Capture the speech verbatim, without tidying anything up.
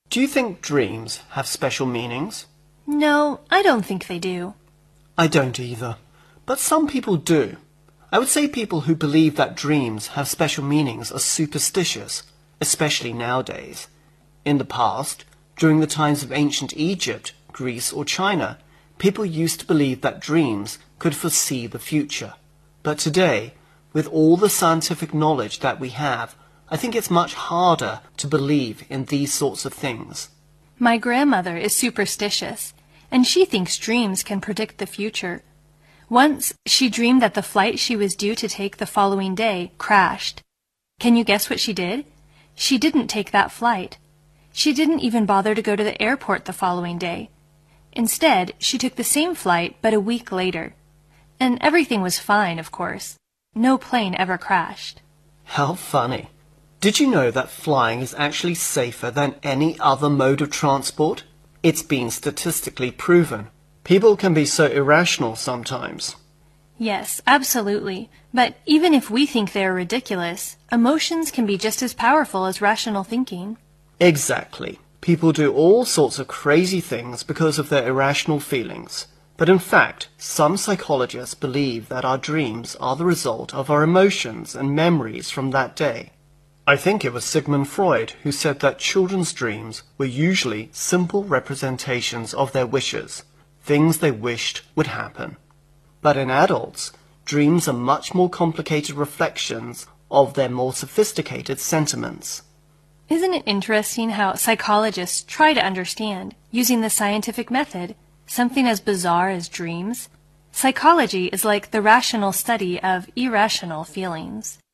Do you think dreams have special meanings? No, I don't think they do. I don't either. But some people do. I would say people who believe that dreams have special meanings are superstitious, especially nowadays. In the past, during the times of ancient Egypt, Greece or China, people used to believe that dreams could foresee the future. But today, with all the scientific knowledge that we have, I think it's much harder to believe in these sorts of things. My grandmother is superstitious, and she thinks dreams can predict the future. Once, she dreamed that the flight she was due to take the following day crashed. Can you guess what she did? She didn't take that flight. She didn't even bother to go to the airport the following day. Instead, she took the same flight, but a week later. And everything was fine, of course. No plane ever crashed. How funny. Did you know that flying is actually safer than any other mode of transport? It's been statistically proven. People can be so irrational sometimes. Yes, absolutely. But even if we think they're ridiculous, emotions can be just as powerful as rational thinking. Exactly. People do all sorts of crazy things because of their irrational feelings. But in fact, some psychologists believe that our dreams are the result of our emotions and memories from that day. I think it was Sigmund Freud who said that children's dreams were usually simple representations of their wishes, things they wished would happen. But in adults, dreams are much more complicated reflections of their more sophisticated sentiments. Isn't it interesting how psychologists try to understand, using the scientific method, something as bizarre as dreams? Psychology is like the rational study of irrational feelings.